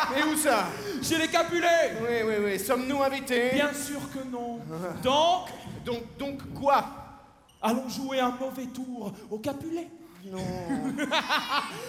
Et où ça? Chez les Capulets. Oui. Sommes-nous invités? Bien sûr que non. Donc quoi? Allons jouer un mauvais tour aux Capulets. Non.